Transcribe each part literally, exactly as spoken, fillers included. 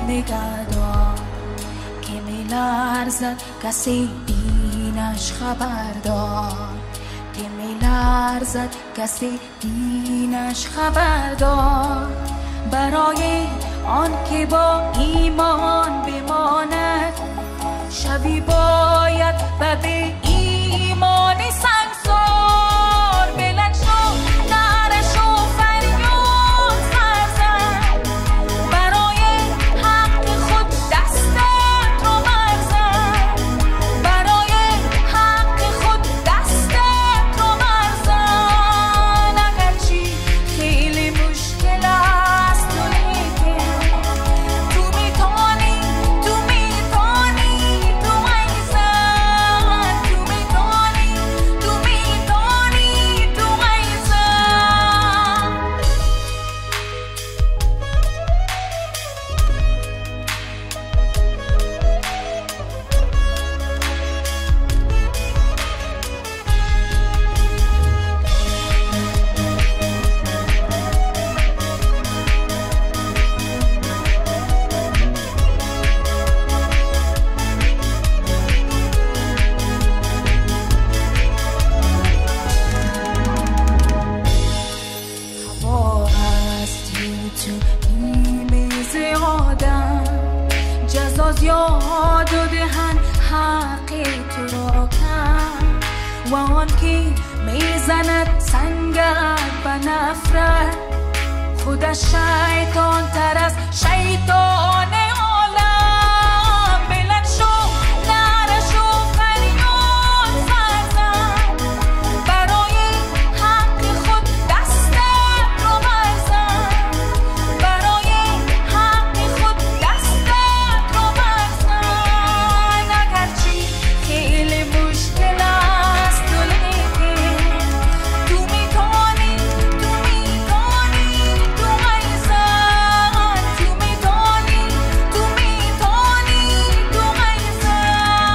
نگهدار که می لرزد کسی دینش خبردار که می لرزد کسی دینش خبردار برای آن که با ایمان بماند شبی باید و به ایمان سنگسار بلند شو نعرش و فریاد سرزن برای حق خود دستت رو برزن برای حق خود دستت رو برزن اگرچه خیلی مشکل است تو تو میتونی تو میتونی تو ایزن تو میتونی تو میتونی تو ایزن هوا هستی تو میز آدم جزا زیاد و دهن حق تو را کم و آن که میزند سنگر و نفرت خودش شیطان تر از شیطان عالم بلند شو نعرش و فریاد سرزن برای حق خود دستت رو برزن برای حق خود دستت رو برزن اگرچه خیلی مشکل است ولیکن تو میتونی تو میتونی تو ایزن تو میتونی تو میتونی تو ایزن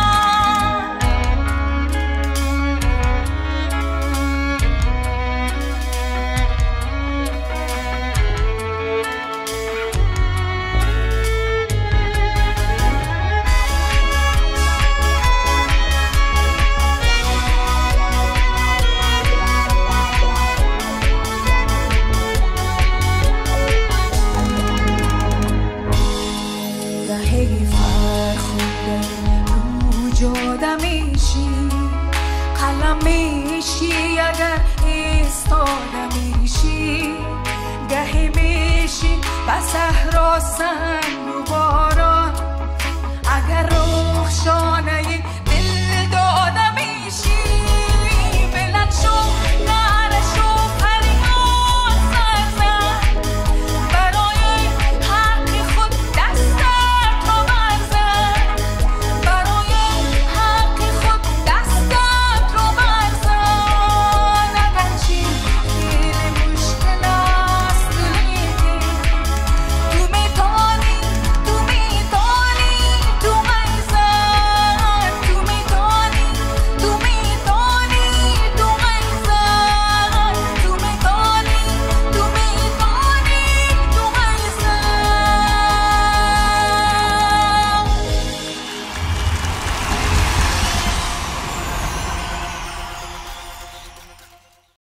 گاهی فرخنده رو جاده میشی قلم میشی اگر ایستاده میشی گاهی میشی به صحرا سنگ و باران اگر رخشانه